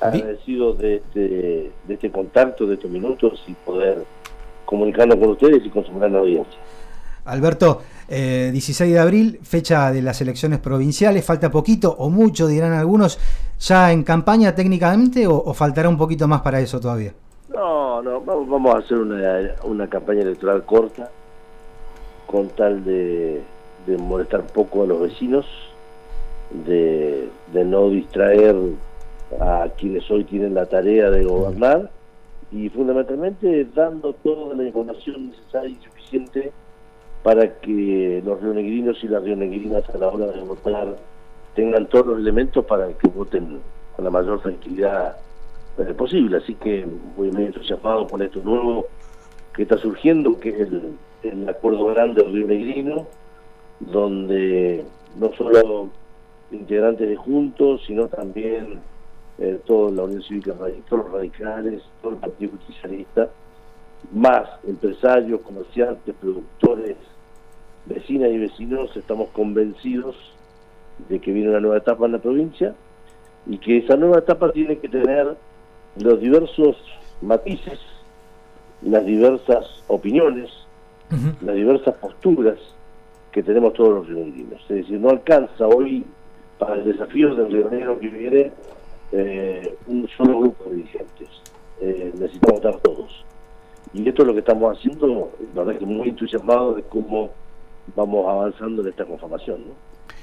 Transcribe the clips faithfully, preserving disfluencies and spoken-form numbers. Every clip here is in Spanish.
agradecido de este, de este contacto, de estos minutos y poder comunicarnos con ustedes y con su gran audiencia. Alberto, eh, dieciséis de abril, fecha de las elecciones provinciales, falta poquito o mucho, dirán algunos, ¿ya en campaña técnicamente o, o faltará un poquito más para eso todavía? No, no, vamos, vamos a hacer una, una campaña electoral corta, con tal de, de molestar poco a los vecinos, de, de no distraer a quienes hoy tienen la tarea de gobernar, y fundamentalmente dando toda la información necesaria y suficiente para que los rionegrinos y las rionegrinas a la hora de votar tengan todos los elementos para que voten con la mayor tranquilidad posible. Así que muy muy entusiasmado con esto nuevo que está surgiendo, que es el, el acuerdo grande rionegrino, donde no solo integrantes de Juntos, sino también eh, toda la Unión Cívica Radical, todos los radicales, todo el Partido Justicialista, más empresarios, comerciantes, productores, vecinas y vecinos, estamos convencidos de que viene una nueva etapa en la provincia y que esa nueva etapa tiene que tener los diversos matices, las diversas opiniones, uh-huh. las diversas posturas que tenemos todos los rionegrinos. Es decir, no alcanza hoy para el desafío del rionegro que viene eh, un solo grupo de dirigentes. Eh, necesitamos estar todos. Y esto es lo que estamos haciendo, la verdad que muy entusiasmado de cómo vamos avanzando en esta conformación, ¿no?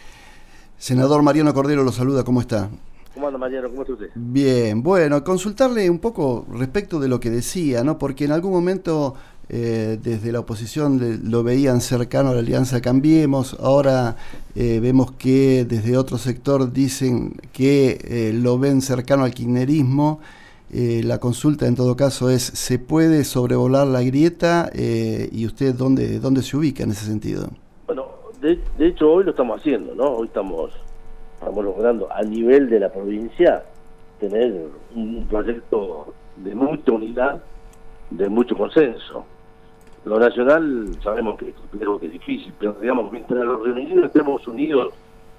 Senador Mariano Cordero lo saluda, ¿cómo está? ¿Cómo anda, Mariano? ¿Cómo está usted? Bien, bueno, consultarle un poco respecto de lo que decía, ¿no? Porque en algún momento eh, desde la oposición le, lo veían cercano a la Alianza Cambiemos, ahora eh, vemos que desde otro sector dicen que eh, lo ven cercano al kirchnerismo. Eh, la consulta en todo caso es, ¿se puede sobrevolar la grieta? Eh, ¿Y usted dónde, dónde se ubica en ese sentido? Bueno, de, de hecho hoy lo estamos haciendo, ¿no? Hoy estamos, estamos logrando a nivel de la provincia tener un proyecto de mucha unidad, de mucho consenso. Lo nacional sabemos que es complejo, que es difícil, pero digamos, mientras los rionegrinos estemos unidos,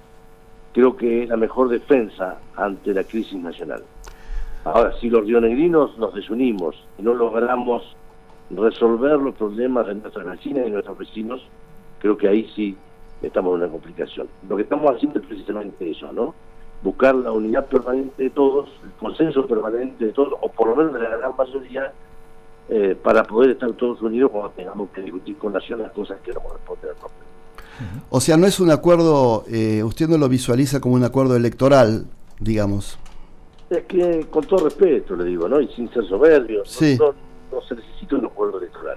creo que es la mejor defensa ante la crisis nacional. Ahora, si los rionegrinos nos desunimos y no logramos resolver los problemas de nuestras vecinas y nuestros vecinos, creo que ahí sí estamos en una complicación. Lo que estamos haciendo es precisamente eso, ¿no? Buscar la unidad permanente de todos, el consenso permanente de todos, o por lo menos de la gran mayoría, eh, para poder estar todos unidos cuando tengamos que discutir con Nación las cosas que no corresponden al propio. O sea, no es un acuerdo, eh, usted no lo visualiza como un acuerdo electoral, digamos. Es que, con todo respeto le digo, ¿no? Y sin ser soberbio, sí. no, no, no se necesita un acuerdo electoral.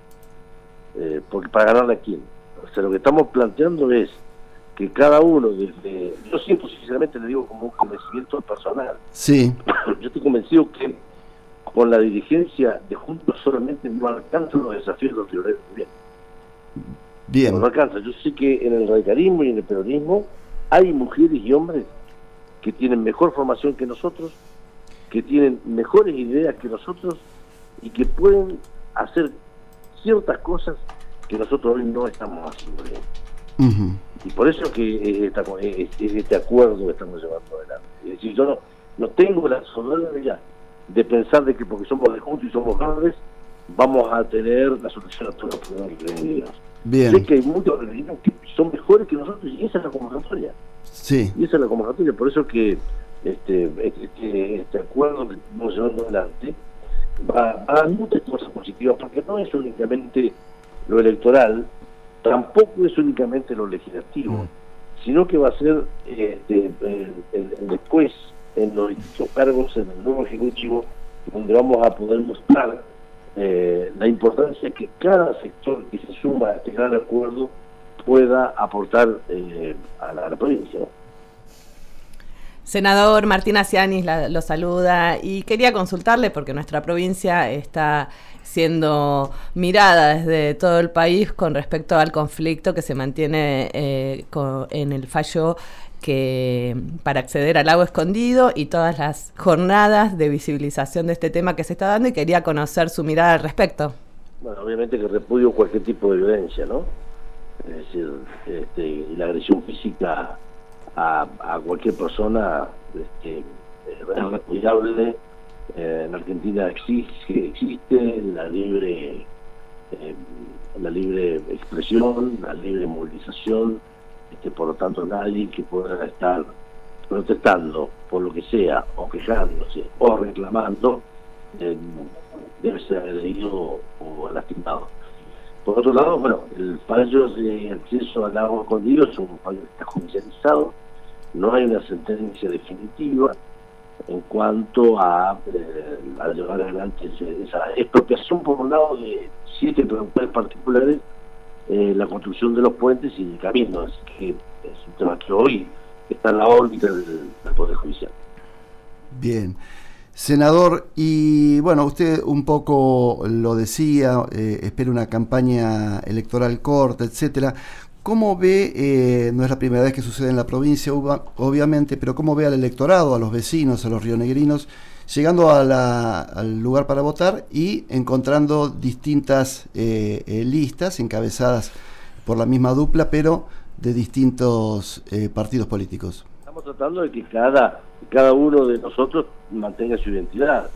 Eh, porque para ganarle a quién. O sea, lo que estamos planteando es que cada uno, desde, yo siento sinceramente, le digo como un convencimiento personal. Sí. Yo estoy convencido que con la dirigencia de Juntos solamente no alcanzan los desafíos de los bien. Bien. No, no alcanza. Yo sé que en el radicalismo y en el peronismo hay mujeres y hombres que tienen mejor formación que nosotros, que tienen mejores ideas que nosotros y que pueden hacer ciertas cosas que nosotros hoy no estamos haciendo bien. Uh-huh. Y por eso que es, esta, es, es este acuerdo que estamos llevando adelante. Es decir, yo no, no tengo la soberbia de pensar de que porque somos de Juntos y somos verdes, vamos a tener la solución a todos los problemas que tenemos. Bien. Sé que hay muchos argentinos que son mejores que nosotros y esa es la convocatoria. Sí. Y esa es la convocatoria, por eso que este este, este acuerdo que estamos llevando adelante va, va a dar muchas cosas positivas, porque no es únicamente lo electoral, tampoco es únicamente lo legislativo, mm. sino que va a ser este, el, el, el después en los distintos cargos en el nuevo Ejecutivo, donde vamos a poder mostrar eh, la importancia que cada sector que se suma a este gran acuerdo pueda aportar eh, a, la, a la provincia. Senador Martín Asianis la, lo saluda y quería consultarle porque nuestra provincia está siendo mirada desde todo el país con respecto al conflicto que se mantiene eh, con, en el fallo que para acceder al lago escondido y todas las jornadas de visibilización de este tema que se está dando, y quería conocer su mirada al respecto. Bueno, obviamente que repudio cualquier tipo de violencia, ¿no? Es decir, este, la agresión física a, a cualquier persona este, es repudiable. Eh, en Argentina existe, existe la libre eh, la libre expresión, la libre movilización, este, por lo tanto nadie que pueda estar protestando por lo que sea, o quejándose, o reclamando, eh, debe ser agredido o lastimado. Por otro lado, bueno, el fallo de acceso al agua escondido es un fallo que está judicializado, no hay una sentencia definitiva en cuanto a, eh, a llevar adelante esa expropiación por un lado de siete productores particulares, eh, la construcción de los puentes y el camino, así que es un tema que hoy está en la órbita del, del Poder Judicial. Bien. Senador, y bueno, usted un poco lo decía, eh, espera una campaña electoral corta, etcétera. ¿Cómo ve, eh, no es la primera vez que sucede en la provincia, obviamente, pero cómo ve al electorado, a los vecinos, a los rionegrinos, llegando a la, al lugar para votar y encontrando distintas eh, eh, listas encabezadas por la misma dupla, pero de distintos eh, partidos políticos? Estamos tratando de que cada, cada uno de nosotros mantenga su identidad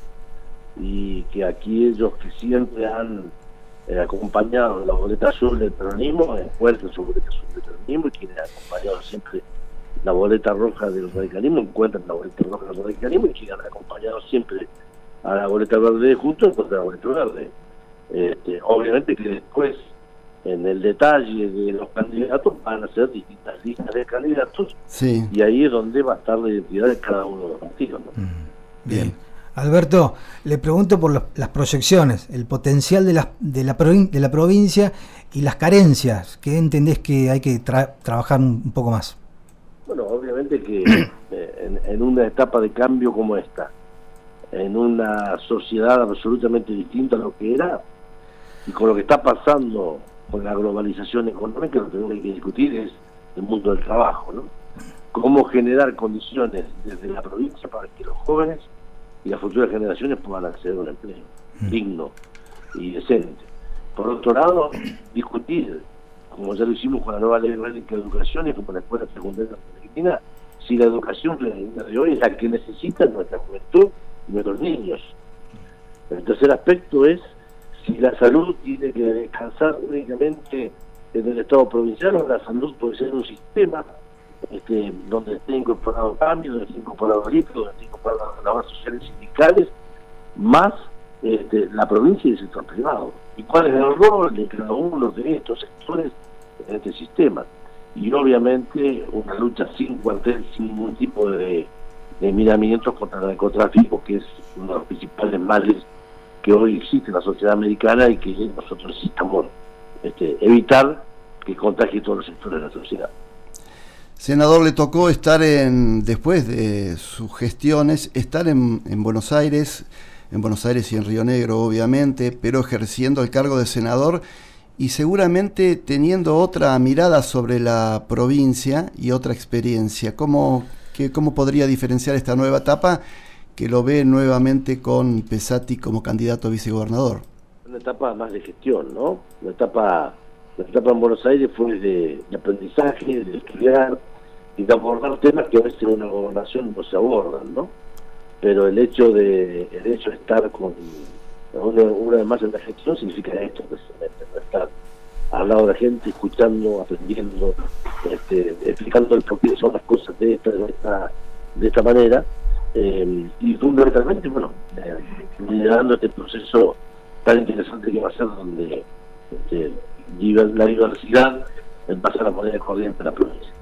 y que aquellos que siempre han Eh, acompañado la boleta azul del peronismo, encuentran su boleta azul del peronismo, y quienes han acompañado siempre la boleta roja del radicalismo, encuentran la boleta roja del radicalismo, y quienes han acompañado siempre a la boleta verde de Juntos, encuentran la boleta verde. Este, obviamente que después, en el detalle de los candidatos, van a ser distintas listas de candidatos, sí. Y ahí es donde va a estar la identidad de cada uno de los partidos, ¿no? Mm, bien. Alberto, le pregunto por los, las proyecciones, el potencial de la, de, la provin, de la provincia y las carencias. ¿Qué entendés que hay que tra trabajar un, un poco más? Bueno, obviamente que eh, en, en una etapa de cambio como esta, en una sociedad absolutamente distinta a lo que era, y con lo que está pasando con la globalización económica, lo que tenemos que discutir es el mundo del trabajo, ¿no? Cómo generar condiciones desde la provincia para que los jóvenes y las futuras generaciones puedan acceder a un empleo mm. digno y decente. Por otro lado, discutir, como ya lo hicimos con la nueva ley orgánica de educación y como la escuela secundaria argentina, si la educación de hoy es la que necesita nuestra juventud y nuestros niños. El tercer aspecto es si la salud tiene que descansar únicamente en el Estado provincial, o la salud puede ser un sistema Este, donde esté incorporado cambio, donde esté incorporado riesgo, donde esté incorporado las labores sociales sindicales, más este, la provincia y el sector privado. ¿Y cuál es el rol de cada uno de estos sectores en este sistema? Y obviamente una lucha sin cuartel, sin ningún tipo de, de miramientos contra el narcotráfico, que es uno de los principales males que hoy existe en la sociedad americana y que nosotros necesitamos este, evitar que contagie todos los sectores de la sociedad. Senador, le tocó estar en, después de sus gestiones, estar en, en Buenos Aires, en Buenos Aires y en Río Negro, obviamente, pero ejerciendo el cargo de senador y seguramente teniendo otra mirada sobre la provincia y otra experiencia. ¿Cómo, que, cómo podría diferenciar esta nueva etapa que lo ve nuevamente con Pesati como candidato a vicegobernador? Una etapa más de gestión, ¿no? Una etapa... La etapa en Buenos Aires fue de, de aprendizaje, de estudiar y de abordar temas que a veces en una gobernación no se abordan, ¿no? Pero el hecho de el hecho de estar con una, una vez más en la gestión significa esto, precisamente, ¿no? Estar al lado de la gente, escuchando, aprendiendo, este, explicando el por qué son las cosas de esta, de esta, de esta manera, eh, y fundamentalmente, bueno, eh, liderando este proceso tan interesante que va a ser, donde este, la diversidad en base a la moneda corriente de la provincia.